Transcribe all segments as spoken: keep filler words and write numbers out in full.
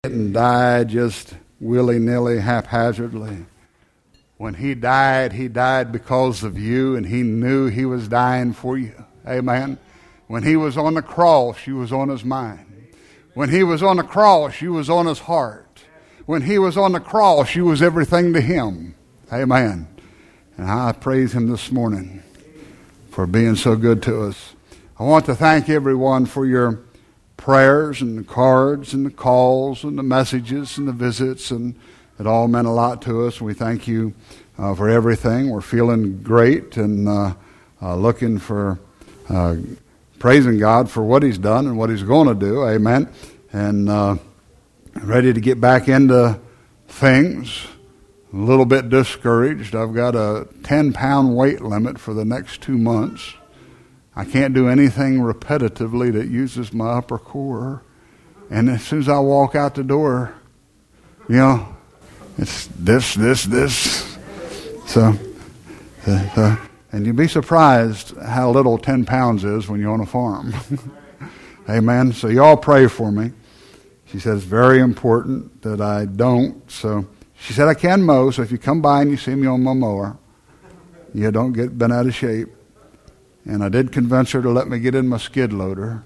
Didn't die just willy-nilly, haphazardly. When he died, he died because of you, and he knew he was dying for you. Amen. When he was on the cross, you was on his mind. When he was on the cross, you was on his heart. When he was on the cross, you was everything to him. Amen. And I praise him this morning for being so good to us. I want to thank everyone for your prayers and the cards and the calls and the messages and the visits, and it all meant a lot to us. We thank you uh, for everything. We're feeling great and uh, uh, looking for uh, praising God for what he's done and what he's going to do. Amen. And uh, ready to get back into things. A little bit discouraged. I've got a ten pound weight limit for the next two months. I can't do anything repetitively that uses my upper core. And as soon as I walk out the door, you know, it's this, this, this. So, uh, uh, and you'd be surprised how little ten pounds is when you're on a farm. Amen. So y'all pray for me. She says it's very important that I don't. So she said I can mow, so if you come by and you see me on my mower, you don't get bent out of shape. And I did convince her to let me get in my skid loader.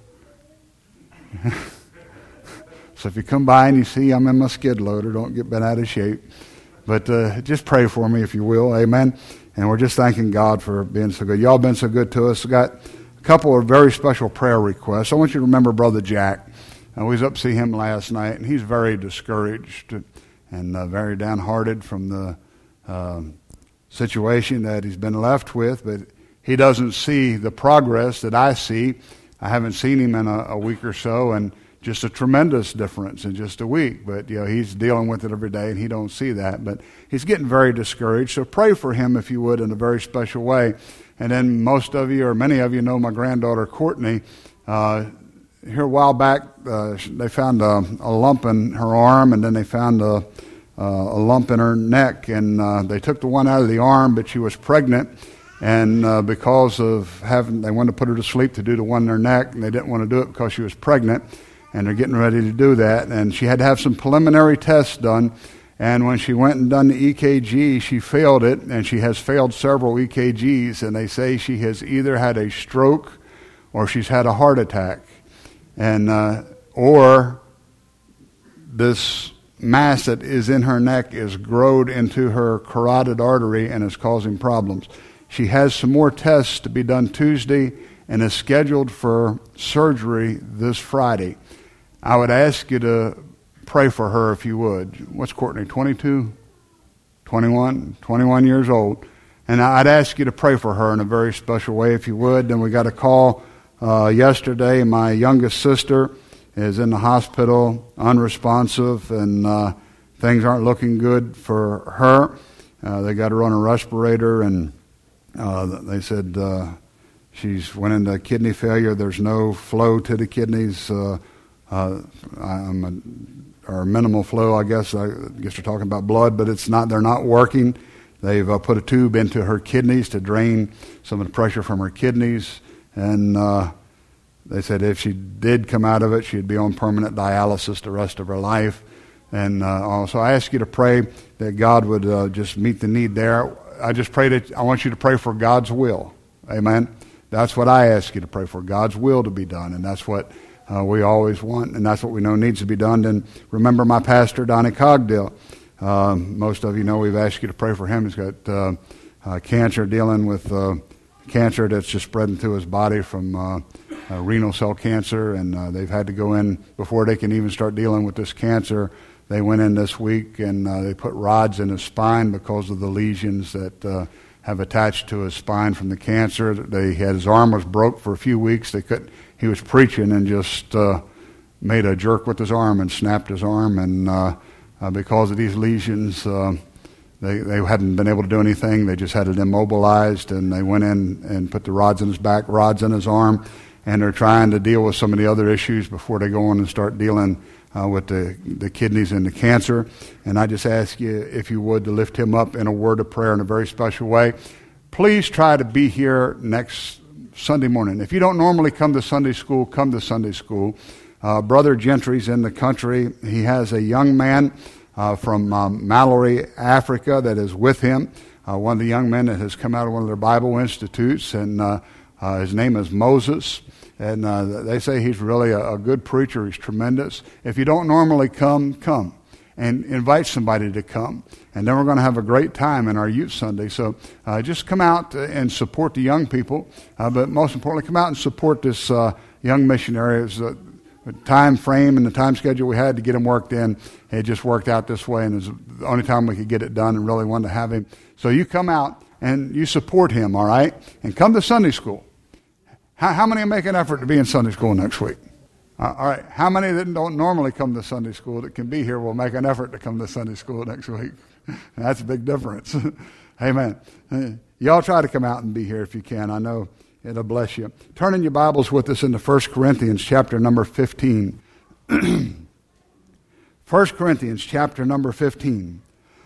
So if you come by and you see I'm in my skid loader, don't get bent out of shape. But uh, just pray for me if you will. Amen. And we're just thanking God for being so good. Y'all been so good to us. We got a couple of very special prayer requests. I want you to remember Brother Jack. I was up to see him last night, and he's very discouraged and uh, very downhearted from the uh, situation that he's been left with. But he doesn't see the progress that I see. I haven't seen him in a, a week or so, and just a tremendous difference in just a week. But, you know, he's dealing with it every day, and he don't see that. But he's getting very discouraged. So pray for him, if you would, in a very special way. And then most of you, or many of you, know my granddaughter, Courtney. Uh, here a while back, uh, they found a, a lump in her arm, and then they found a, uh, a lump in her neck. And uh, they took the one out of the arm, but she was pregnant. And uh, because of having, they wanted to put her to sleep to do the one in her neck, and they didn't want to do it because she was pregnant, and they're getting ready to do that. And she had to have some preliminary tests done, and when she went and done the E K G, she failed it, and she has failed several E K Gs, and they say she has either had a stroke or she's had a heart attack, and uh, or this mass that is in her neck is growed into her carotid artery and is causing problems. She has some more tests to be done Tuesday and is scheduled for surgery this Friday. I would ask you to pray for her if you would. What's Courtney, twenty-two, twenty-one, twenty-one years old? And I'd ask you to pray for her in a very special way if you would. Then we got a call uh, yesterday. My youngest sister is in the hospital, unresponsive, and uh, things aren't looking good for her. Uh, they got her on a respirator, and Uh, they said uh, she's went into kidney failure. There's no flow to the kidneys, uh, uh, I'm a, or minimal flow, I guess. I guess they're talking about blood, but it's not. They're not working. They've uh, put a tube into her kidneys to drain some of the pressure from her kidneys, and uh, they said if she did come out of it, she'd be on permanent dialysis the rest of her life. And uh, so I ask you to pray that God would uh, just meet the need there. I just pray that I want you to pray for God's will. Amen. That's what I ask you to pray for, God's will to be done. And that's what uh, we always want, and that's what we know needs to be done. And remember my pastor, Donnie Cogdill. Uh, most of you know we've asked you to pray for him. He's got uh, uh, cancer, dealing with uh, cancer that's just spreading through his body from uh, uh, renal cell cancer. And uh, they've had to go in before they can even start dealing with this cancer. They went in this week, and uh, they put rods in his spine because of the lesions that uh, have attached to his spine from the cancer. They had his arm was broke for a few weeks. They could he was preaching and just uh, made a jerk with his arm and snapped his arm. And uh, uh, because of these lesions, uh, they they hadn't been able to do anything. They just had it immobilized, and they went in and put the rods in his back, rods in his arm, and they're trying to deal with some of the other issues before they go on and start dealing Uh, with the, the kidneys and the cancer. And I just ask you, if you would, to lift him up in a word of prayer in a very special way. Please try to be here next Sunday morning. If you don't normally come to Sunday school, come to Sunday school. uh, Brother Gentry's in the country. He has a young man uh, from um, Mallory, Africa, that is with him. Uh, one of the young men that has come out of one of their Bible institutes, and uh, uh, his name is Moses. And uh, they say he's really a, a good preacher. He's tremendous. If you don't normally come, come. And invite somebody to come. And then we're going to have a great time in our Youth Sunday. So uh, just come out and support the young people. Uh, but most importantly, come out and support this uh, young missionary. It's the time frame and the time schedule we had to get him worked in. It just worked out this way. And it was the only time we could get it done, and really wanted to have him. So you come out and you support him, all right? And come to Sunday school. How, how many make an effort to be in Sunday school next week? Uh, all right, how many that don't normally come to Sunday school that can be here will make an effort to come to Sunday school next week? That's a big difference. Amen. Uh, y'all try to come out and be here if you can. I know it'll bless you. Turn in your Bibles with us into First Corinthians chapter number fifteen. First Corinthians chapter number fifteen.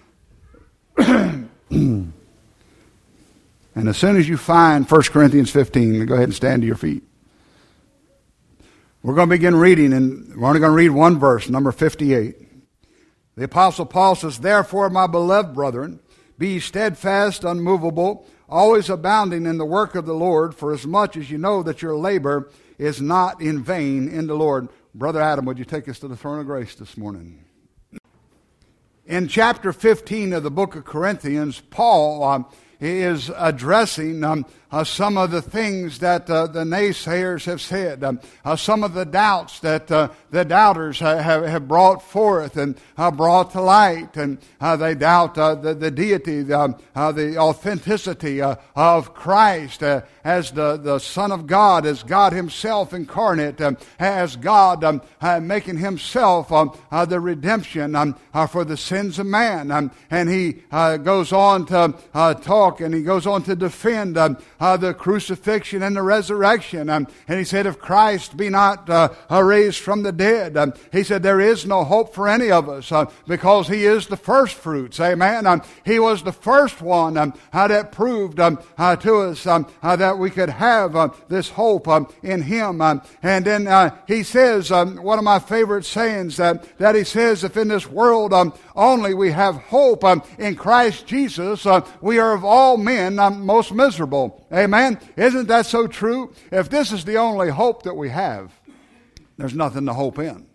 And as soon as you find First Corinthians fifteen, go ahead and stand to your feet. We're going to begin reading, and we're only going to read one verse, number fifty-eight. The Apostle Paul says, "Therefore, my beloved brethren, be ye steadfast, unmovable, always abounding in the work of the Lord, for as much as you know that your labor is not in vain in the Lord." Brother Adam, would you take us to the throne of grace this morning? In chapter fifteen of the book of Corinthians, Paul uh, is addressing um, uh, some of the things that uh, the naysayers have said, um, uh, some of the doubts that uh, the doubters ha- have, have brought forth and uh, brought to light. And uh, they doubt uh, the, the deity, the, uh, the authenticity uh, of Christ uh, as the, the Son of God, as God Himself incarnate, um, as God um, uh, making Himself um, uh, the redemption um, uh, for the sins of man. Um, and he uh, goes on to uh, talk, and he goes on to defend um, uh, the crucifixion and the resurrection. Um, and he said, if Christ be not uh, raised from the dead, um, he said, there is no hope for any of us uh, because He is the first fruits. Amen. Um, he was the first one um, uh, that proved um, uh, to us um, uh, that we could have uh, this hope um, in Him. Um, and then uh, he says, um, one of my favorite sayings, that, that he says, if in this world um, only we have hope um, in Christ Jesus, uh, we are of all men um, most miserable. Amen. Isn't that so true? If this is the only hope that we have, there's nothing to hope in.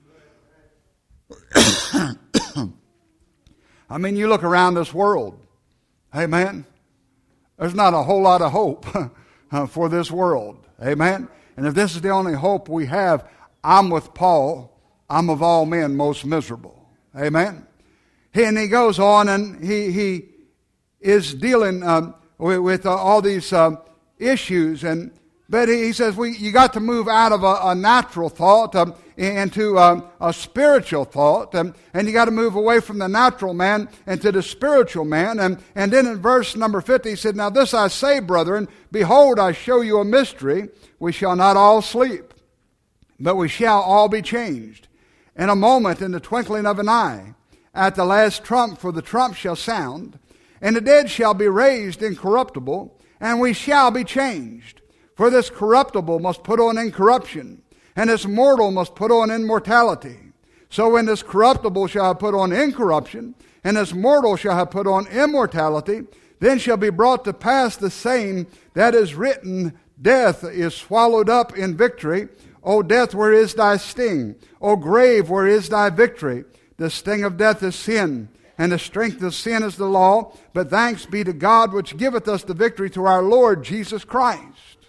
I mean, you look around this world. Amen. There's not a whole lot of hope for this world. Amen. And if this is the only hope we have, I'm with Paul. I'm of all men most miserable. Amen. And he goes on, and he he is dealing um, with, with uh, all these uh, issues, and but he, he says we you got to move out of a, a natural thought um, into um, a spiritual thought, um, and you got to move away from the natural man into the spiritual man. And and then in verse number fifty, he said, "Now this I say, brethren, behold, I show you a mystery. We shall not all sleep, but we shall all be changed. In a moment, in the twinkling of an eye, at the last trump, for the trump shall sound, and the dead shall be raised incorruptible, and we shall be changed. For this corruptible must put on incorruption, and this mortal must put on immortality. So when this corruptible shall have put on incorruption, and this mortal shall have put on immortality, then shall be brought to pass the saying that is written, death is swallowed up in victory. O death, where is thy sting? O grave, where is thy victory? The sting of death is sin, and the strength of sin is the law. But thanks be to God which giveth us the victory through our Lord Jesus Christ."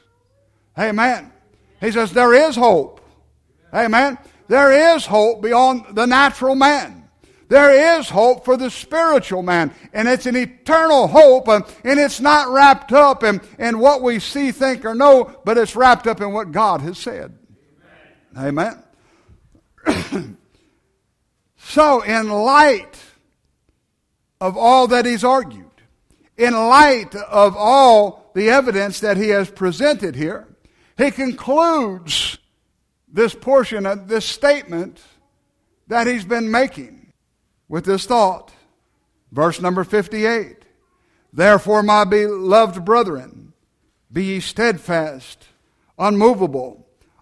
Amen. He says there is hope. Amen. There is hope beyond the natural man. There is hope for the spiritual man. And it's an eternal hope. And it's not wrapped up in, in what we see, think, or know, but it's wrapped up in what God has said. Amen. Amen. So, in light of all that he's argued, in light of all the evidence that he has presented here, he concludes this portion of this statement that he's been making with this thought. Verse number fifty-eight. "Therefore, my beloved brethren, be ye steadfast, unmovable,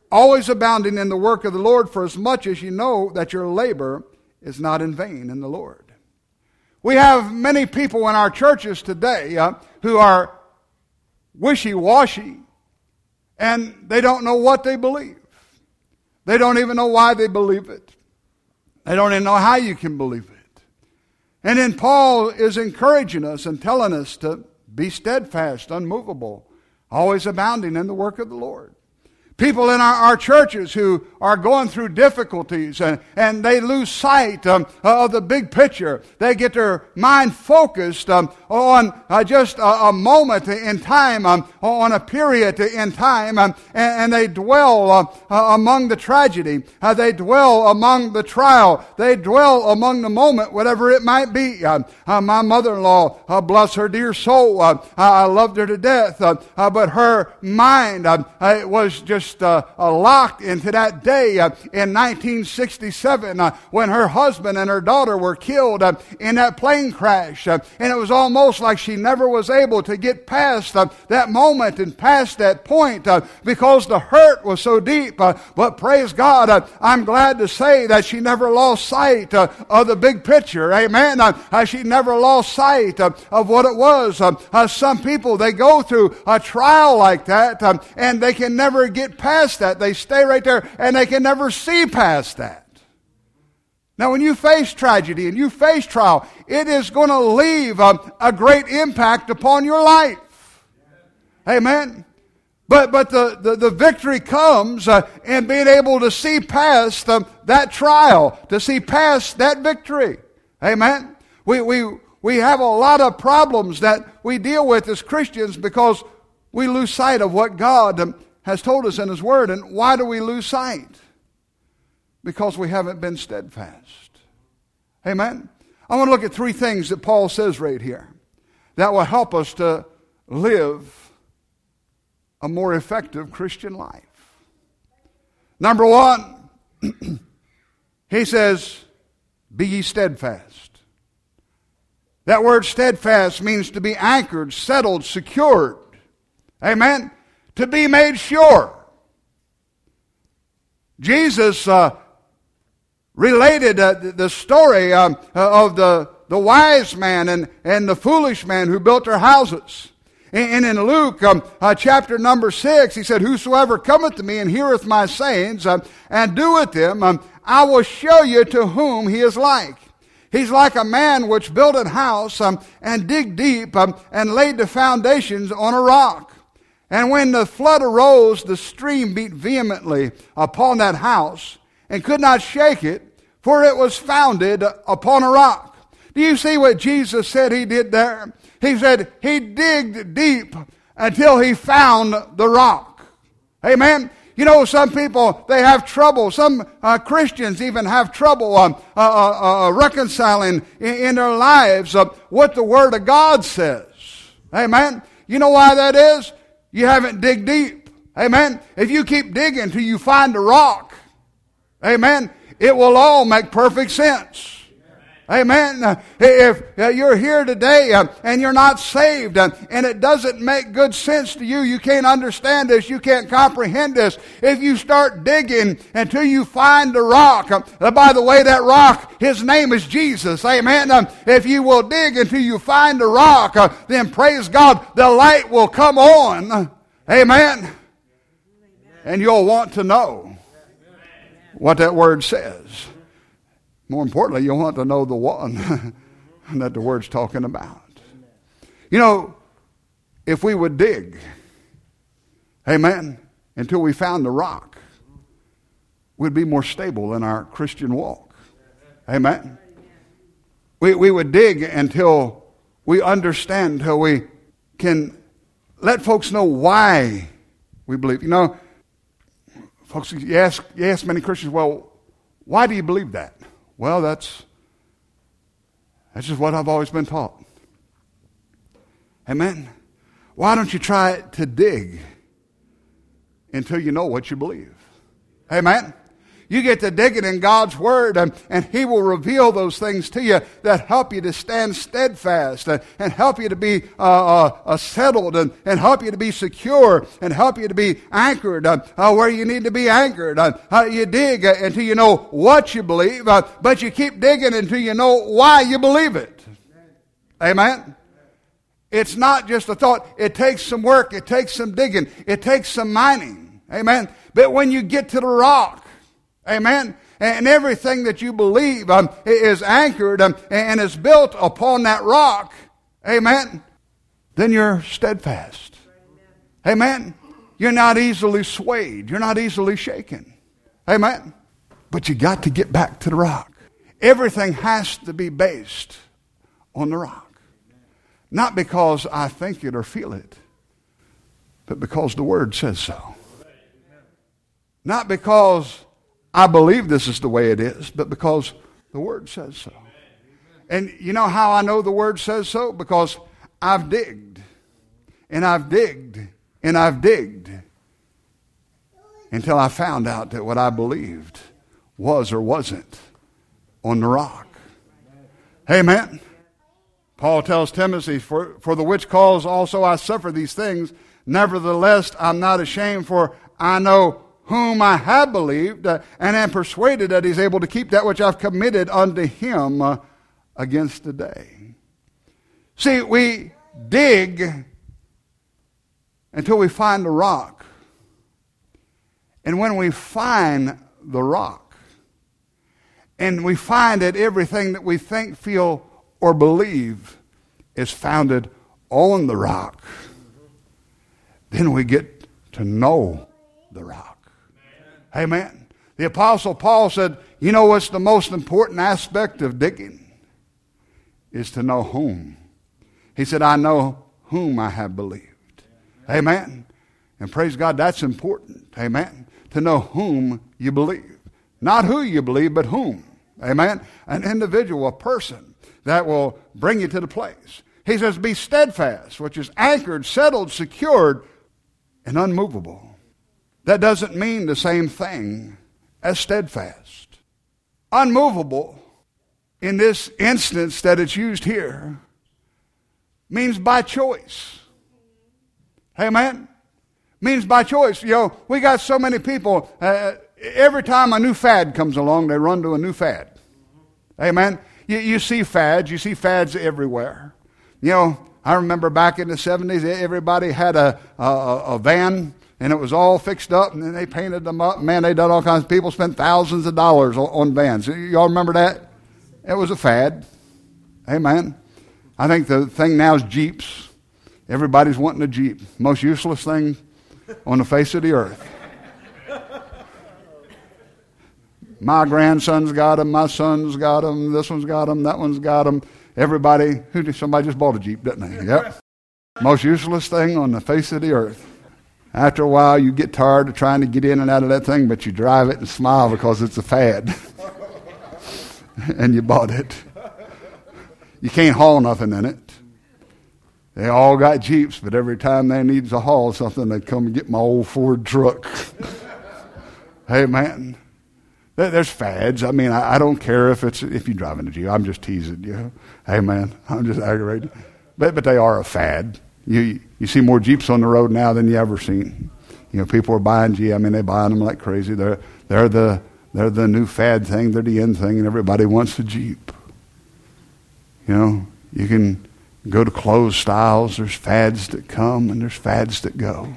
always abounding in the work of the Lord, for as much as you know that your labor is not in vain in the Lord. We have many people in our churches today uh, who are wishy-washy, and they don't know what they believe. They don't even know why they believe it. They don't even know how you can believe it. And then Paul is encouraging us and telling us to be steadfast, unmovable, always abounding in the work of the Lord. People in our, our churches who are going through difficulties and, and they lose sight um, of the big picture. They get their mind focused um, on uh, just a, a moment in time, um, on a period in time, um, and, and they dwell uh, uh, among the tragedy. Uh, they dwell among the trial. They dwell among the moment, whatever it might be. Uh, uh, my mother-in-law, uh, bless her dear soul, uh, I loved her to death, uh, uh, but her mind uh, uh, was just Uh, uh, locked into that day uh, in nineteen sixty-seven uh, when her husband and her daughter were killed uh, in that plane crash. Uh, and it was almost like she never was able to get past uh, that moment and past that point uh, because the hurt was so deep. Uh, but praise God, uh, I'm glad to say that she never lost sight uh, of the big picture. Amen. Uh, uh, she never lost sight uh, of what it was. Uh, uh, some people, they go through a trial like that um, and they can never get past that. They stay right there and they can never see past that. Now, when you face tragedy and you face trial, it is going to leave a, a great impact upon your life. Amen. But but the, the, the victory comes uh, in being able to see past um, that trial, to see past that victory. Amen. We, we, we have a lot of problems that we deal with as Christians because we lose sight of what God um, has told us in His Word. And why do we lose sight? Because we haven't been steadfast. Amen? I want to look at three things that Paul says right here that will help us to live a more effective Christian life. Number one, he says, be ye steadfast. That word steadfast means to be anchored, settled, secured. Amen? To be made sure. Jesus uh, related uh, the story um, uh, of the, the wise man and, and the foolish man who built their houses. And, and in Luke um, uh, chapter number six, he said, whosoever cometh to me and heareth my sayings uh, and doeth them, um, I will show you to whom he is like. He's like a man which built a house um, and digged deep um, and laid the foundations on a rock. And when the flood arose, the stream beat vehemently upon that house and could not shake it, for it was founded upon a rock. Do you see what Jesus said he did there? He said he digged deep until he found the rock. Amen? You know, some people, they have trouble. Some uh, Christians even have trouble um, uh, uh, uh, reconciling in, in their lives uh, what the Word of God says. Amen? You know why that is? You haven't digged deep. Amen? If you keep digging till you find a rock, amen, it will all make perfect sense. Amen. Uh, if uh, you're here today uh, and you're not saved uh, and it doesn't make good sense to you, you can't understand this, you can't comprehend this. If you start digging until you find the rock, uh, by the way, that rock, His name is Jesus. Amen. Um, if you will dig until you find the rock, uh, then praise God, the light will come on. Amen. And you'll want to know what that word says. More importantly, you'll want to know the one that the word's talking about. You know, if we would dig, amen, until we found the rock, we'd be more stable in our Christian walk. Amen. We, we would dig until we understand, until we can let folks know why we believe. You know, folks, you ask, you ask many Christians, well, why do you believe that? Well, that's that's just what I've always been taught. Amen. Why don't you try to dig until you know what you believe? Amen. You get to digging in God's Word, and, and He will reveal those things to you that help you to stand steadfast and, and help you to be uh, uh, uh, settled and, and help you to be secure and help you to be anchored uh, uh, where you need to be anchored. Uh, uh, you dig uh, until you know what you believe, uh, but you keep digging until you know why you believe it. Amen? It's not just a thought. It takes some work. It takes some digging. It takes some mining. Amen? But when you get to the rock, amen, and everything that you believe um, is anchored um, and is built upon that rock, amen, then you're steadfast. Amen? You're not easily swayed. You're not easily shaken. Amen? But you got to get back to the rock. Everything has to be based on the rock. Not because I think it or feel it, but because the Word says so. Not because I believe this is the way it is, but because the Word says so. And you know how I know the Word says so? Because I've digged, and I've digged, and I've digged, until I found out that what I believed was or wasn't on the rock. Amen. Paul tells Timothy, for, for the which cause also I suffer these things. Nevertheless, I'm not ashamed, for I know whom I have believed, uh, and am persuaded that He's able to keep that which I've committed unto Him uh, against the day. See, we dig until we find the rock. And when we find the rock, and we find that everything that we think, feel, or believe is founded on the rock, then we get to know the rock. Amen. The Apostle Paul said, you know what's the most important aspect of digging? Is to know whom. He said, I know whom I have believed. Amen. And praise God, that's important. Amen. To know whom you believe. Not who you believe, but whom. Amen. An individual, a person that will bring you to the place. He says, be steadfast, which is anchored, settled, secured, and unmovable. That doesn't mean the same thing as steadfast. Unmovable, in this instance that it's used here, means by choice. Amen? Means by choice. You know, we got so many people, uh, every time a new fad comes along, they run to a new fad. Amen? You, you see fads. You see fads everywhere. You know, I remember back in the seventies, everybody had a, a, a van, and it was all fixed up, and then they painted them up. Man, they done all kinds of people spent thousands of dollars on, on vans. Y'all remember that? It was a fad. Amen. I think the thing now is Jeeps. Everybody's wanting a Jeep. Most useless thing on the face of the earth. My grandson's got them. My son's got them. This one's got them. That one's got them. Everybody, who somebody just bought a Jeep, didn't they? Yep. Most useless thing on the face of the earth. After a while, you get tired of trying to get in and out of that thing, but you drive it and smile because it's a fad. And you bought it. You can't haul nothing in it. They all got Jeeps, but every time they need to haul something, they come and get my old Ford truck. Hey, man. There's fads. I mean, I, I don't care if it's if you're driving a Jeep. I'm just teasing you. Hey, man, I'm just aggravated. But but they are a fad. You you see more Jeeps on the road now than you ever seen. You know, people are buying Jeeps. I mean, they're buying them like crazy. They're they're the they're the new fad thing. They're the end thing, and everybody wants a Jeep. You know, you can go to clothes styles. There's fads that come and there's fads that go.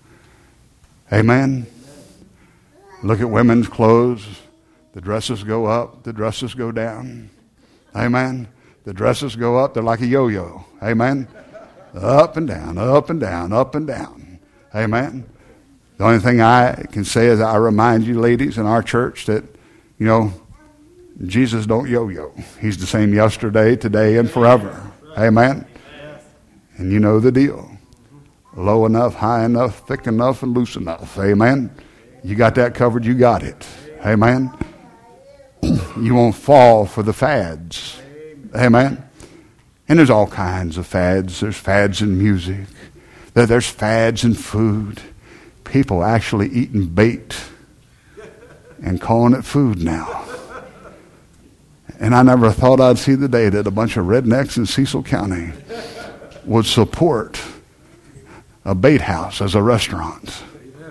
Amen. Look at women's clothes. The dresses go up, the dresses go down. Amen. The dresses go up, they're like a yo-yo. Amen. Up and down, up and down, up and down. Amen. The only thing I can say is I remind you ladies in our church that, you know, Jesus don't yo-yo. He's the same yesterday, today, and forever. Amen. And you know the deal. Low enough, high enough, thick enough, and loose enough. Amen. You got that covered, you got it. Amen. You won't fall for the fads. Amen. And there's all kinds of fads. There's fads in music. There's fads in food. People actually eating bait. and calling it food now. And I never thought I'd see the day that a bunch of rednecks in Cecil County would support a bait house as a restaurant.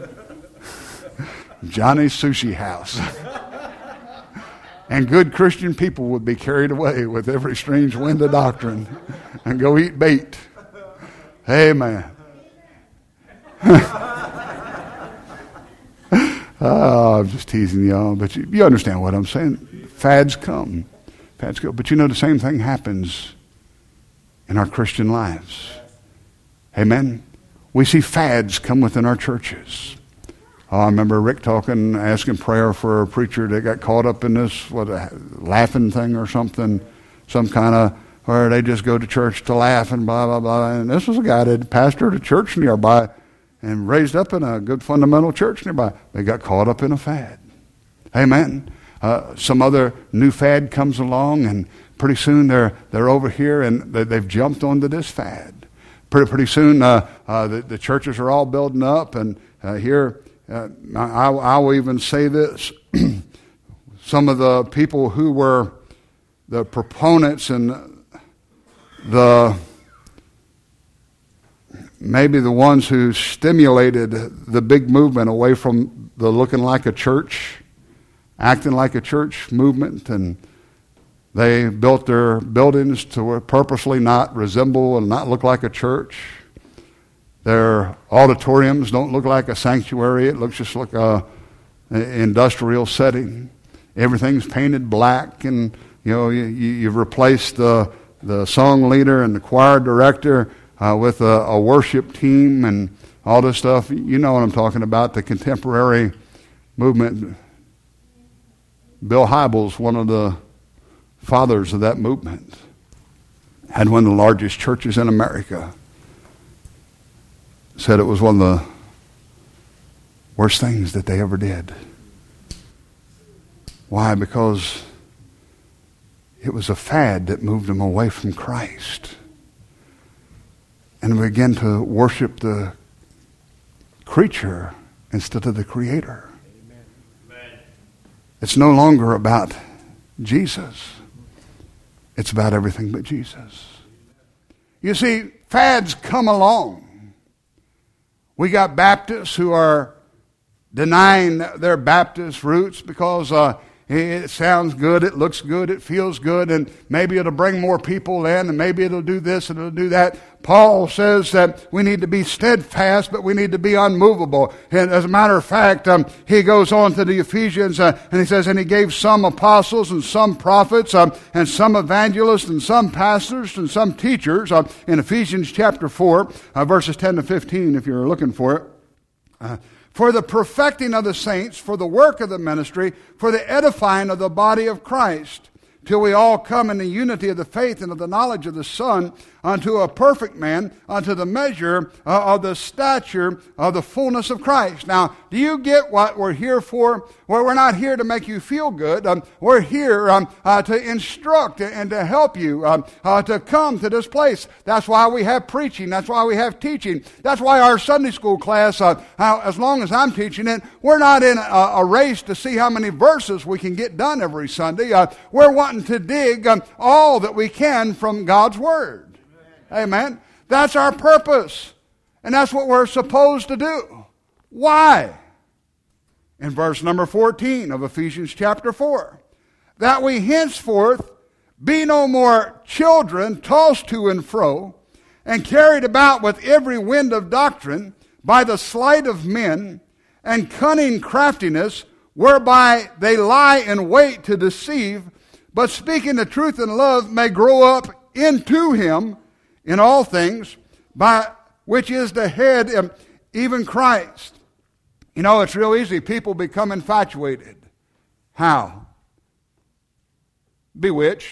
Johnny's Sushi House. And good Christian people would be carried away with every strange wind of doctrine and go eat bait. Amen. Oh, I'm just teasing y'all, but you, you understand what I'm saying. Fads come. Fads go. But you know the same thing happens in our Christian lives. Amen. We see fads come within our churches. Oh, I remember Rick talking, asking prayer for a preacher that got caught up in this, what, a laughing thing or something, some kind of, where they just go to church to laugh and blah, blah, blah. And this was a guy that pastored a church nearby and raised up in a good fundamental church nearby. They got caught up in a fad. Amen. Uh, some other new fad comes along, and pretty soon they're they're over here and they, they've jumped onto this fad. Pretty pretty soon uh, uh, the, the churches are all building up, and uh, here uh, I, I will even say this: some of the people who were the proponents and the maybe the ones who stimulated the big movement away from the looking like a church, acting like a church movement, and they built their buildings to purposely not resemble and not look like a church. Their auditoriums don't look like a sanctuary. It looks just like a, an industrial setting. Everything's painted black, and you know you, you've replaced the the song leader and the choir director uh, with a, a worship team and all this stuff. You know what I'm talking about, the contemporary movement. Bill Hybels, one of the fathers of that movement, had one of the largest churches in America. Said it was one of the worst things that they ever did. Why? Because it was a fad that moved them away from Christ. And they began to worship the creature instead of the Creator. Amen. It's no longer about Jesus. It's about everything but Jesus. You see, fads come along. We got Baptists who are denying their Baptist roots because uh, it sounds good, it looks good, it feels good, and maybe it'll bring more people in, and maybe it'll do this and it'll do that. Paul says that we need to be steadfast, but we need to be unmovable. And as a matter of fact, um, he goes on to the Ephesians, uh, and he says, and he gave some apostles and some prophets um, and some evangelists and some pastors and some teachers. Uh, in Ephesians chapter four, uh, verses ten to fifteen, if you're looking for it. Uh, for the perfecting of the saints, for the work of the ministry, for the edifying of the body of Christ, till we all come in the unity of the faith and of the knowledge of the Son, unto a perfect man, unto the measure uh, of the stature of the fullness of Christ. Now, do you get what we're here for? Well, we're not here to make you feel good. Um, we're here um, uh, to instruct and to help you um, uh, to come to this place. That's why we have preaching. That's why we have teaching. That's why our Sunday school class, uh, uh, as long as I'm teaching it, we're not in a, a race to see how many verses we can get done every Sunday. Uh, we're wanting to dig um, all that we can from God's Word. Amen. That's our purpose. And that's what we're supposed to do. Why? In verse number fourteen of Ephesians chapter four. That we henceforth be no more children tossed to and fro and carried about with every wind of doctrine by the sleight of men and cunning craftiness whereby they lie in wait to deceive, but speaking the truth in love may grow up into him in all things, by which is the head, even Christ. You know, it's real easy. People become infatuated. How? Bewitched.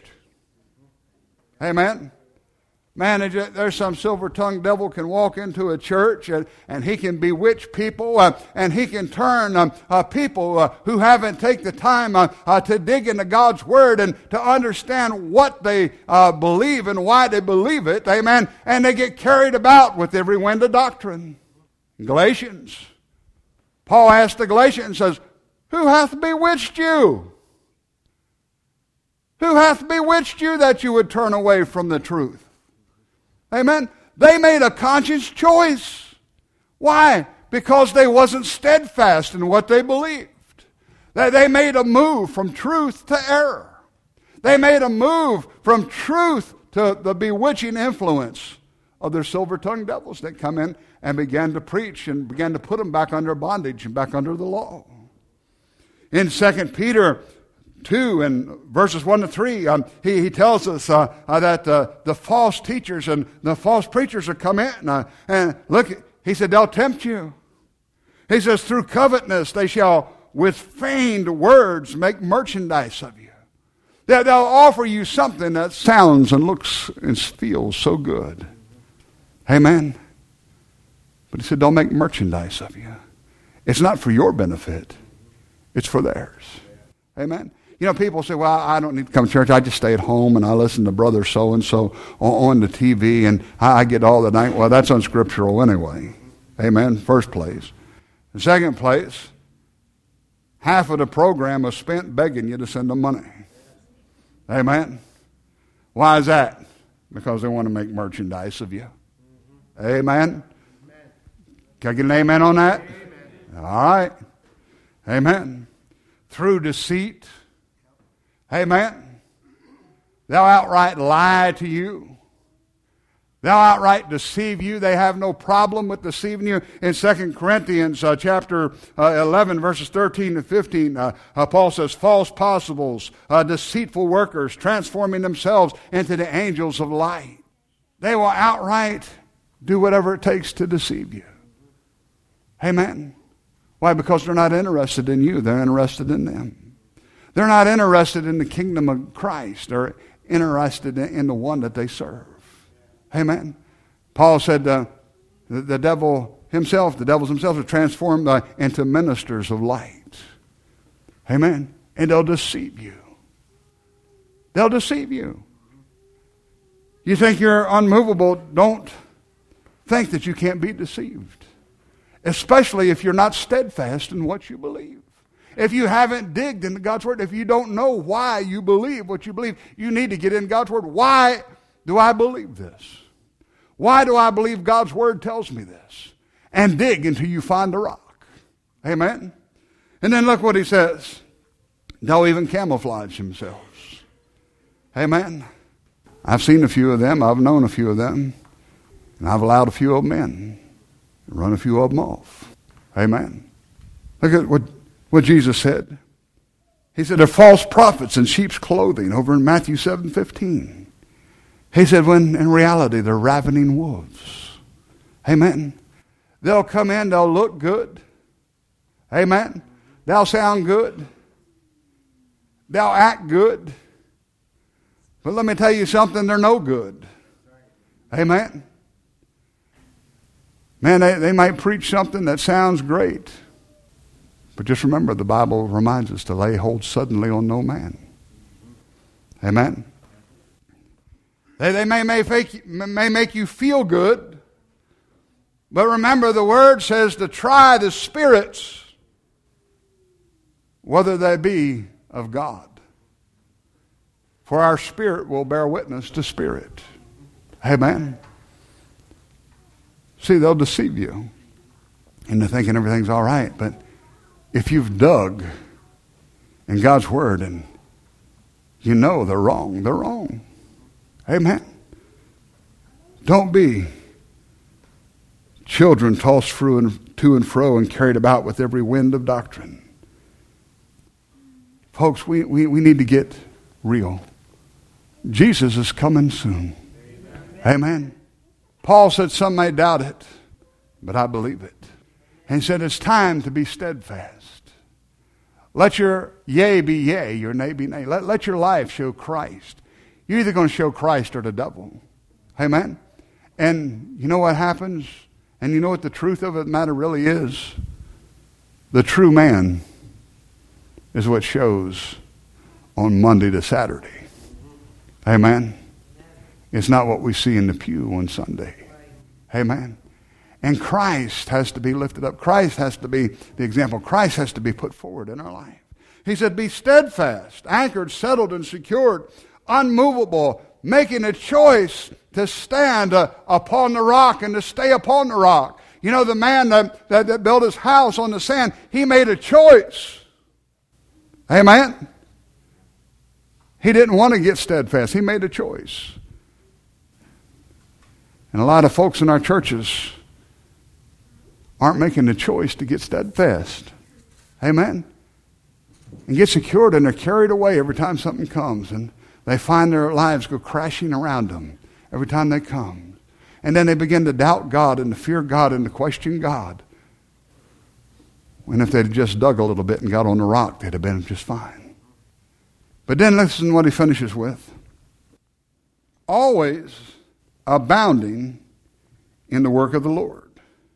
Amen. Man, there's some silver-tongued devil can walk into a church and, and he can bewitch people uh, and he can turn um, uh, people uh, who haven't taken the time uh, uh, to dig into God's Word and to understand what they uh, believe and why they believe it. Amen. And they get carried about with every wind of doctrine. Galatians. Paul asked the Galatians, says, Who hath bewitched you? Who hath bewitched you that you would turn away from the truth? Amen. They made a conscious choice. Why? Because they wasn't steadfast in what they believed. They, they made a move from truth to error. They made a move from truth to the bewitching influence of their silver-tongued devils that come in and began to preach and began to put them back under bondage and back under the law. In Second Peter two and verses one to three, um, he, he tells us uh, uh, that uh, the false teachers and the false preachers will come in. Uh, and look, he said, they'll tempt you. He says, through covetousness they shall with feigned words make merchandise of you. They'll, they'll offer you something that sounds and looks and feels so good. Amen. But he said, don't make merchandise of you. It's not for your benefit. It's for theirs. Amen. You know, people say, well, I don't need to come to church. I just stay at home and I listen to brother so-and-so on, on the T V and I, I get all the night. Well, that's unscriptural anyway. Amen. First place. In second place, half of the program was spent begging you to send them money. Amen. Why is that? Because they want to make merchandise of you. Amen. Can I get an amen on that? Amen. All right. Amen. Through deceit. Amen. They'll outright lie to you. They'll outright deceive you. They have no problem with deceiving you. In Second Corinthians uh, chapter uh, eleven, verses thirteen to fifteen, uh, uh, Paul says, false possibles, uh, deceitful workers, transforming themselves into the angels of light. They will outright do whatever it takes to deceive you. Amen. Why? Because they're not interested in you. They're interested in them. They're not interested in the kingdom of Christ. They're interested in the one that they serve. Amen. Paul said uh, the, the devil himself, the devils themselves are transformed uh, into ministers of light. Amen. And they'll deceive you. They'll deceive you. You think you're unmovable, don't think that you can't be deceived. Especially if you're not steadfast in what you believe. If you haven't digged into God's Word, if you don't know why you believe what you believe, you need to get in God's Word. Why do I believe this? Why do I believe God's Word tells me this? And dig until you find a rock. Amen? And then look what he says. They'll even camouflage themselves. Amen? I've seen a few of them. I've known a few of them. And I've allowed a few of them in. Run a few of them off. Amen. Look at what, what Jesus said. He said, they're false prophets in sheep's clothing over in Matthew seven fifteen. He said, when in reality they're ravening wolves. Amen. They'll come in, they'll look good. Amen. They'll sound good. They'll act good. But let me tell you something, they're no good. Amen. Man, they, they might preach something that sounds great. But just remember, the Bible reminds us to lay hold suddenly on no man. Amen? They, they may, may, fake, may make you feel good. But remember, the Word says to try the spirits, whether they be of God. For our spirit will bear witness to spirit. Amen? See, they'll deceive you into thinking everything's all right. But if you've dug in God's Word and you know they're wrong, they're wrong. Amen. Don't be children tossed through and to and fro and carried about with every wind of doctrine. Folks, we, we, we need to get real. Jesus is coming soon. Amen. Amen. Paul said some may doubt it, but I believe it. And said it's time to be steadfast. Let your yea be yea, your nay be nay. Let, let your life show Christ. You're either going to show Christ or the devil. Amen? And you know what happens? And you know what the truth of the matter really is? The true man is what shows on Monday to Saturday. Amen? It's not what we see in the pew on Sunday. Amen? And Christ has to be lifted up. Christ has to be the example. Christ has to be put forward in our life. He said, be steadfast, anchored, settled, and secured, unmovable, making a choice to stand uh, upon the rock and to stay upon the rock. You know, the man that, that, that built his house on the sand, he made a choice. Amen? He didn't want to get steadfast. He made a choice. And a lot of folks in our churches aren't making the choice to get steadfast. Amen? And get secured, and they're carried away every time something comes. And they find their lives go crashing around them every time they come. And then they begin to doubt God and to fear God and to question God. When if they'd just dug a little bit and got on the rock, they'd have been just fine. But then listen to what he finishes with. Always abounding in the work of the Lord.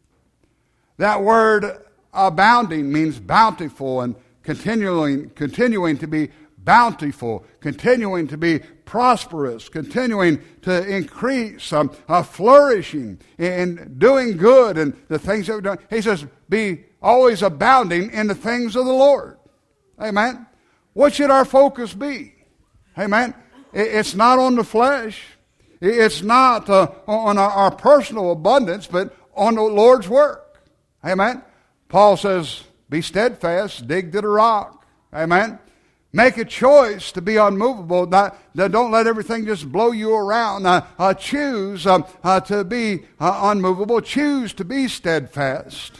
That word abounding means bountiful and continuing, continuing to be bountiful, continuing to be prosperous, continuing to increase, um, uh, flourishing, in doing good and the things that we've done. He says, be always abounding in the things of the Lord. Amen. What should our focus be? Amen. It's not on the flesh. It's not uh, on our, our personal abundance, but on the Lord's work. Amen. Paul says, be steadfast, dig to the rock. Amen. Make a choice to be unmovable. Not, don't let everything just blow you around. Uh, uh, choose um, uh, to be uh, unmovable. Choose to be steadfast.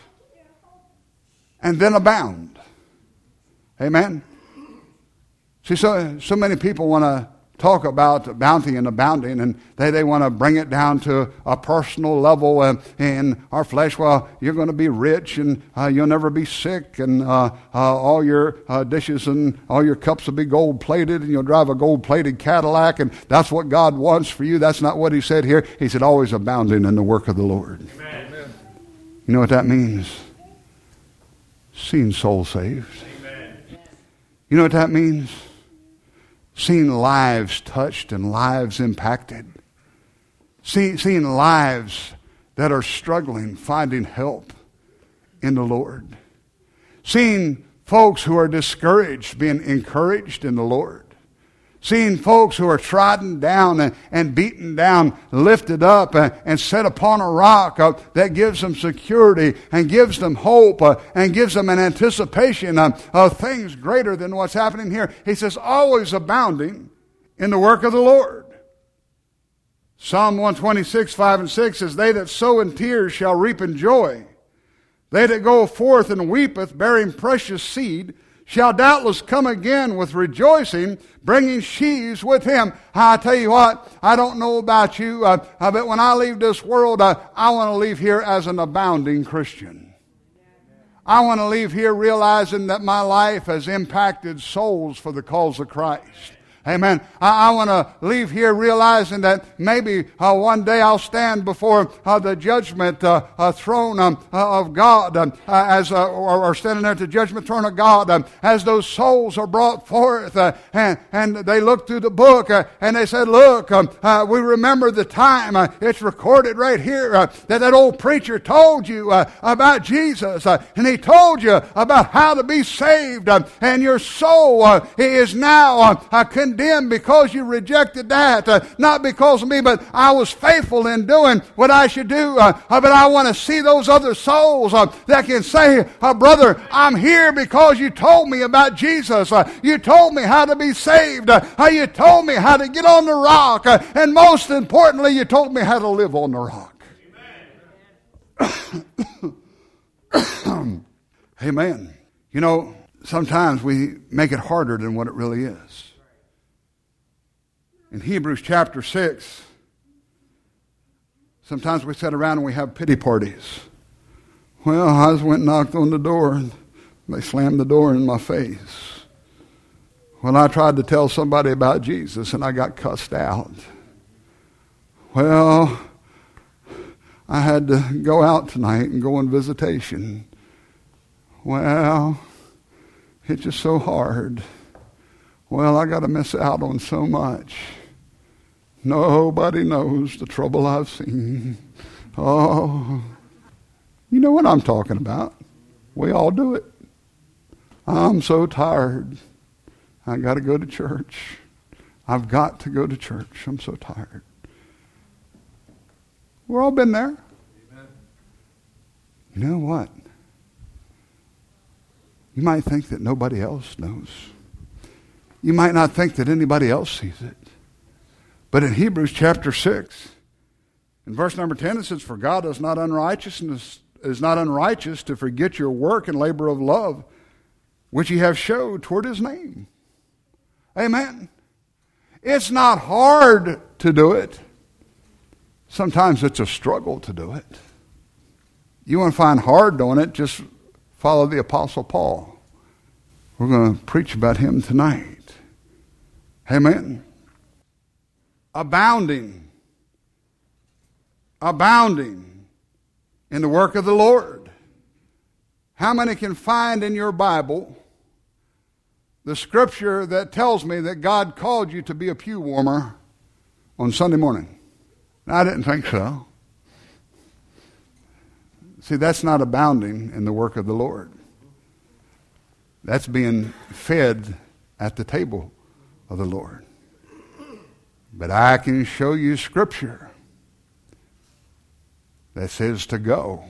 And then abound. Amen. See, so, so many people want to talk about bounty and abounding, and they, they want to bring it down to a personal level uh, in our flesh. Well, you're going to be rich, and uh, you'll never be sick, and uh, uh, all your uh, dishes and all your cups will be gold-plated, and you'll drive a gold-plated Cadillac, and that's what God wants for you. That's not what he said here. He said, always abounding in the work of the Lord. Amen. You know what that means? Seeing souls saved. Amen. You know what that means? Seeing lives touched and lives impacted. See, seeing lives that are struggling, finding help in the Lord. Seeing folks who are discouraged being encouraged in the Lord. Seeing folks who are trodden down and, and beaten down, lifted up and, and set upon a rock uh, that gives them security and gives them hope uh, and gives them an anticipation uh, of things greater than what's happening here. He says, always abounding in the work of the Lord. Psalm one twenty-six, five and six says, they that sow in tears shall reap in joy. They that go forth and weepeth, bearing precious seed, shall doubtless come again with rejoicing, bringing sheaves with him. I tell you what, I don't know about you, uh, uh, but when I leave this world, uh, I want to leave here as an abounding Christian. I want to leave here realizing that my life has impacted souls for the cause of Christ. Amen. I, I want to leave here realizing that maybe uh, one day I'll stand before uh, the judgment uh, uh, throne um, uh, of God, um, uh, as uh, or, or standing there at the judgment throne of God, um, as those souls are brought forth, uh, and and they look through the book uh, and they said, "Look, um, uh, we remember the time. Uh, it's recorded right here uh, that that old preacher told you uh, about Jesus, uh, and he told you about how to be saved, uh, and your soul uh, is now uh, uh, condemned." Condemned because you rejected that, uh, not because of me, but I was faithful in doing what I should do. Uh, uh, but I want to see those other souls uh, that can say, uh, brother, I'm here because you told me about Jesus. Uh, you told me how to be saved. Uh, uh, you told me how to get on the rock. Uh, and most importantly, you told me how to live on the rock. Amen. Amen. You know, sometimes we make it harder than what it really is. In Hebrews chapter six, sometimes we sit around and we have pity parties. Well, I just went and knocked on the door and they slammed the door in my face. Well, I tried to tell somebody about Jesus and I got cussed out. Well, I had to go out tonight and go on visitation. Well, it's just so hard. Well, I got to miss out on so much. Nobody knows the trouble I've seen. Oh, You know what I'm talking about. We all do it. I'm so tired. I got to go to church. I've got to go to church. I'm so tired. We've all been there. Amen. You know what? You might think that nobody else knows. You might not think that anybody else sees it. But in Hebrews chapter six, in verse number ten, it says, "For God is not unrighteousness is not unrighteous to forget your work and labor of love, which ye have showed toward his name." Amen. It's not hard to do it. Sometimes it's a struggle to do it. You want to find hard doing it, just follow the Apostle Paul. We're going to preach about him tonight. Amen. Abounding. Abounding in the work of the Lord. How many can find in your Bible the scripture that tells me that God called you to be a pew warmer on Sunday morning? I didn't think so. See, that's not abounding in the work of the Lord. That's being fed at the table of the Lord. But I can show you scripture that says to go.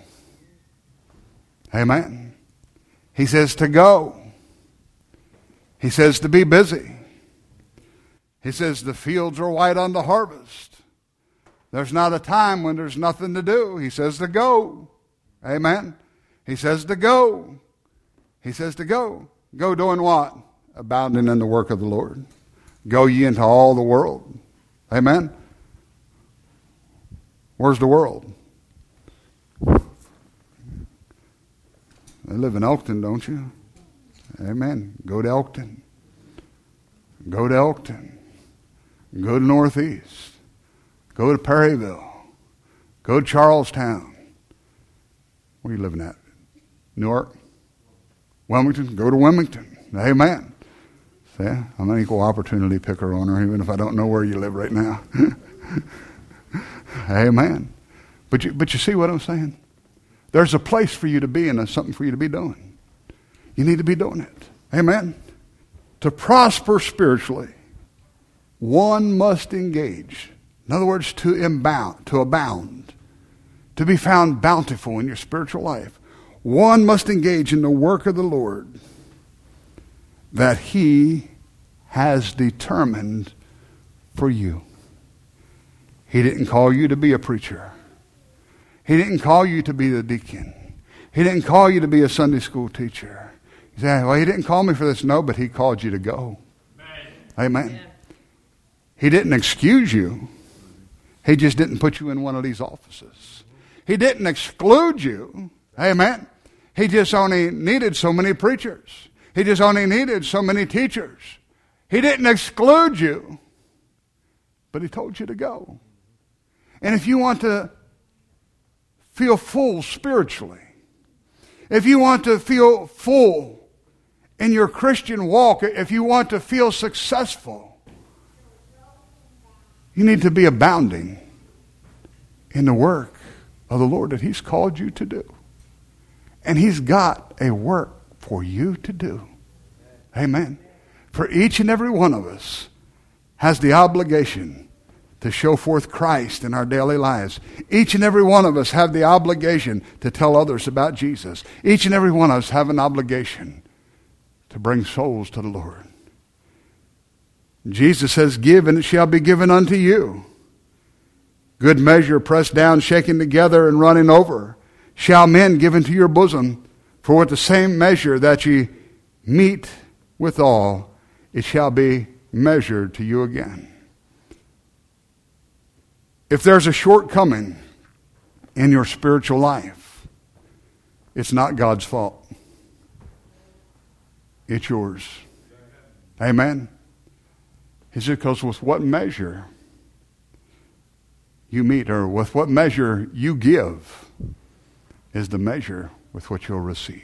Amen. He says to go. He says to be busy. He says the fields are white unto harvest. There's not a time when there's nothing to do. He says to go. Amen. He says to go. He says to go. Go doing what? Abounding in the work of the Lord. Go ye into all the world. Amen. Where's the world? They live in Elkton, don't you? Amen. Go to Elkton. Go to Elkton. Go to Northeast. Go to Perryville. Go to Charlestown. Where are you living at? Newark? Wilmington? Go to Wilmington. Amen. See, I'm an equal opportunity picker on her, even if I don't know where you live right now. Amen. But you, but you see what I'm saying? There's a place for you to be and there's something for you to be doing. You need to be doing it. Amen. To prosper spiritually, one must engage. In other words, to abound, to abound, to be found bountiful in your spiritual life. One must engage in the work of the Lord that he has determined for you. He didn't call you to be a preacher. He didn't call you to be the deacon. He didn't call you to be a Sunday school teacher. You say, well, he didn't call me for this. No, but he called you to go. Amen. Amen. Yeah. He didn't excuse you. He just didn't put you in one of these offices. He didn't exclude you. Amen. He just only needed so many preachers. He just only needed so many teachers. He didn't exclude you, but he told you to go. And if you want to feel full spiritually, if you want to feel full in your Christian walk, if you want to feel successful, you need to be abounding in the work of the Lord that he's called you to do. And he's got a work for you to do. Amen. For each and every one of us has the obligation to show forth Christ in our daily lives. Each and every one of us have the obligation to tell others about Jesus. Each and every one of us have an obligation to bring souls to the Lord. Jesus says, give and it shall be given unto you. Good measure, pressed down, shaken together, and running over, shall men give into your bosom. For with the same measure that ye meet withal, it shall be measured to you again. If there's a shortcoming in your spiritual life, it's not God's fault. It's yours. Amen. He said, because with what measure you meet, or with what measure you give, is the measure with which you'll receive.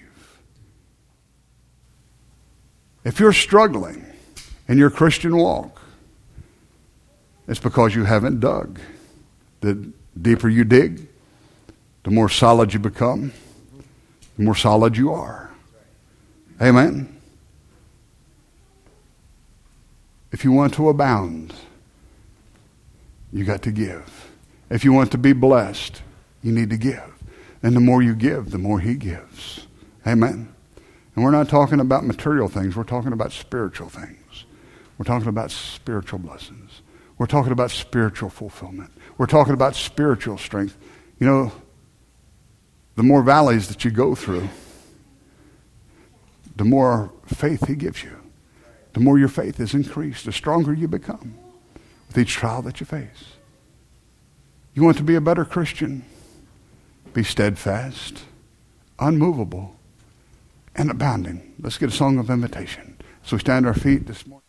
If you're struggling in your Christian walk, it's because you haven't dug. The deeper you dig, the more solid you become. the more solid you are. Amen. If you want to abound, you got to give. If you want to be blessed, you need to give. And the more you give, the more he gives. Amen. And we're not talking about material things. We're talking about spiritual things. We're talking about spiritual blessings. We're talking about spiritual fulfillment. We're talking about spiritual strength. You know, the more valleys that you go through, the more faith he gives you. The more your faith is increased, the stronger you become with each trial that you face. You want to be a better Christian? Be steadfast, unmovable, and abounding. Let's get a song of invitation. So we stand on our feet this morning.